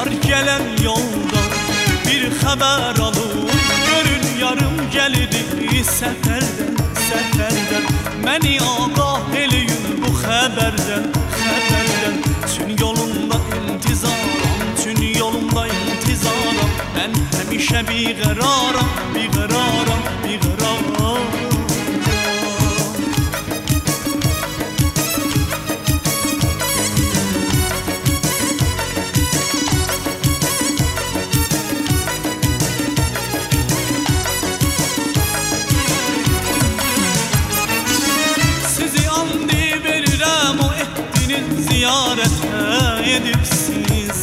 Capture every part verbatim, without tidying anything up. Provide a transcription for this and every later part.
Yar gelen yolda bir haber alın, görün yarım geldi seferden, seferden. Məni ağah eləyin bu xəbərdən, xəbərdən. Tün yolunda intizaram, tün yolunda intizaram. Mən həmişə biqəraram, biqəraram, biqəraram. Ziyarətə edibsiz.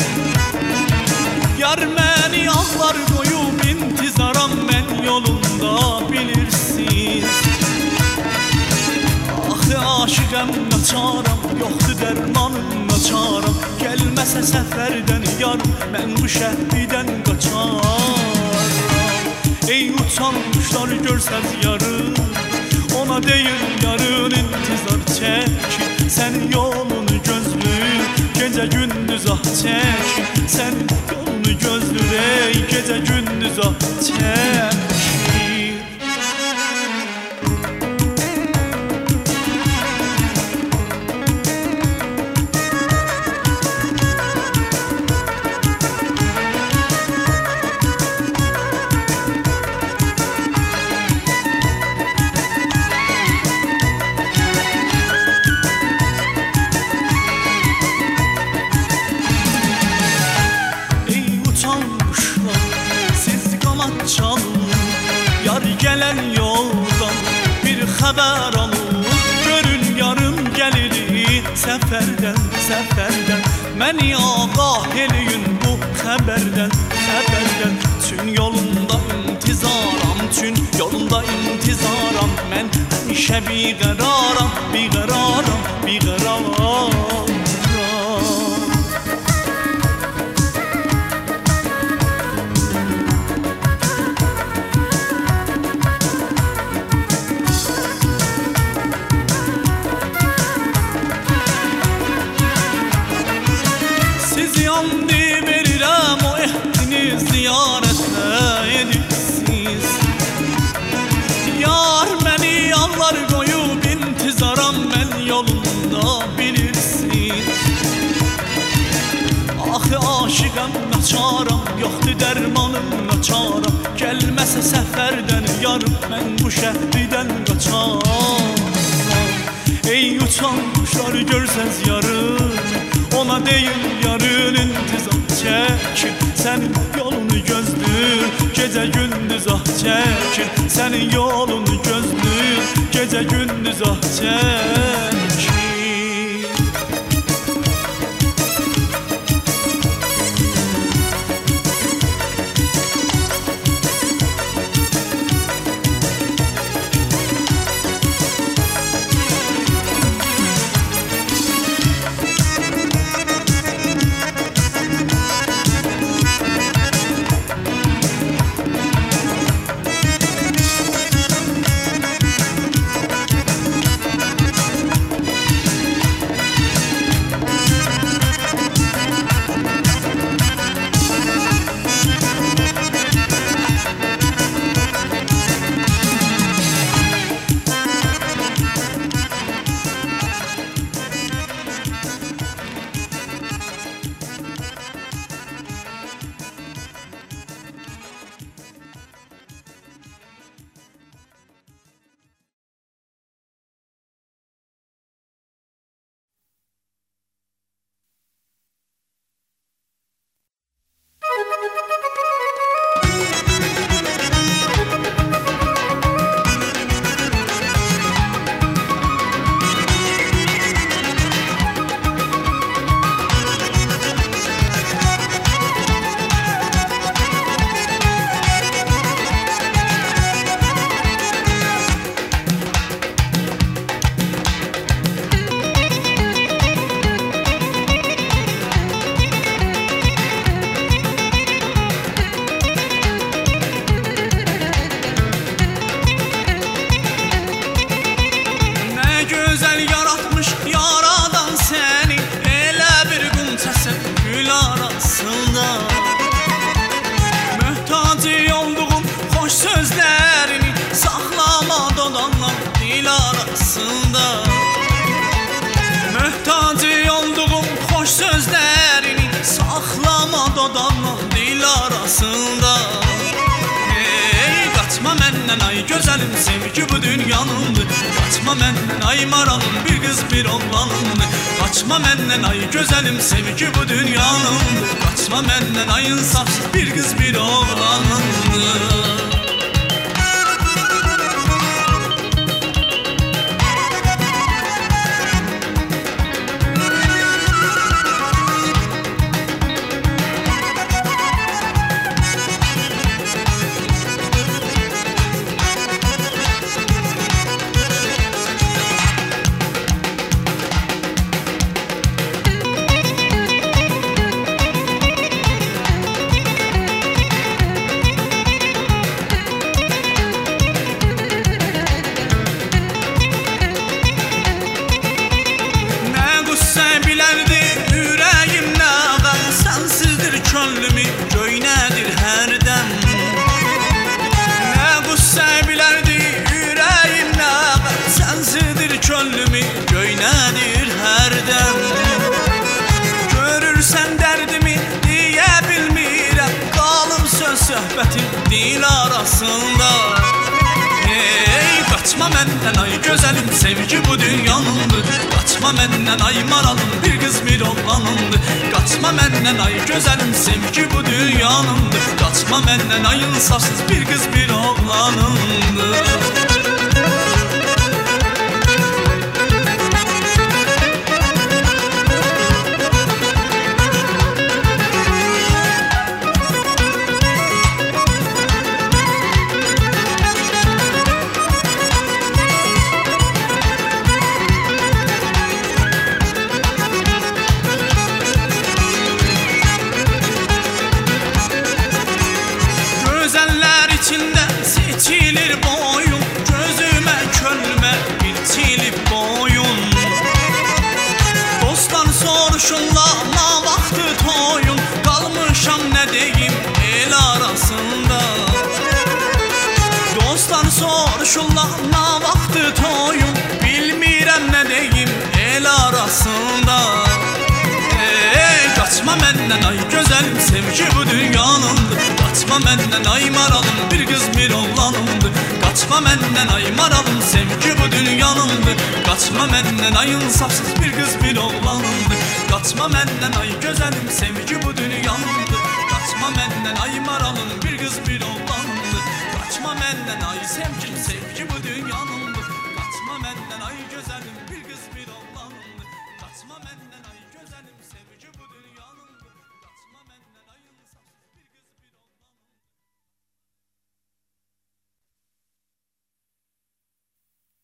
Yar məni ağlar qoyub intizaram mən yolunda bilirsiz. Axı aşiqəm naçaram, yoxdur dərmanım naçaram. Gəlməsə səfərdən yarım, mən bu şəhridən qaçaram. Ey utanmışlar görsəz yarın, ona deyil yarın intizar çəkir. Sən yolunu gözlür, gecə gündüz ah çəkir. Sən yolunu gözlür, ey gecə gündüz ah çəkir. Yar gelen yoldan bir haber alın, görün yarın gelir seferden, seferden. Məni ağah eləyin bu xəbərdən, xəbərdən. Tün yolunda intizaram, tün yolunda intizaram. Mən həmişə biqəraram, biqəraram, biqəraram. Yandı verirəm o ehdiniz ziyarətə edibsiz. Yar məni ağlar qoyub intizaram mən yolunda bilirsiz. Axı aşiqəm naçaram, yoxdur dərmanım naçaram. Gəlməsə səfərdən yarım, mən bu şəhridən qaçaram. Ey utanmışlar görsəz yarın, ona deyil yarın intizam çəkir. Sənin yolunu gözlür, gecə gündüz ah çəkir. Sənin yolunu gözlür, gecə gündüz ah çəkir. arasında. Möhtac olduğum hoş sözlerini saklama dolanla dil arasında. Möhtac olduğum hoş sözlerini saklama dolanla dil arasında. Hey, kaçma menden ay güzelim, sevgi bu dünyanındır. Kaçma menden ay maralım, bir kız bir oğlanındır. Kaçma menden ay güzelim, sevgi bu dünyanındır. Kaçma menden ay insafsız, bir kız bir oğlanındır. Könlümü göynədir hərdən. Görürsən dərdimi deyə bilmirəm, qalıb söz söhbətin dil arasında. Hey, qaçma məndən ay gözəlim, sevgi bu dünyanındır. Qaçma məndən ay maralım, bir qız bir oğlanındır. Qaçma məndən ay gözəlim, sevgi bu dünyanındır. Qaçma məndən ay insafsız, bir qız bir oğlanındır. İçinde seçilir boyun, gözüme könlüme biçilib boyun. Dostlar soruşurlar ne vaxtı toyun, qalmışam ne deyim el arasında. Dostlar soruşurlar ne vaxtı toyun, bilmirəm ne deyim el arasında. Hey, kaçma məndən ay gözəlim, sevgi bu dünyanındır. Kaçma məndən ay maralım, bir qız bir oğlanımdır. Kaçma məndən ay maralım, sevgi bu dünyanındır. Kaçma məndən ay insafsız, bir qız bir oğlanımdır. Kaçma məndən ay gözəlim, sevgi bu dünyanındır.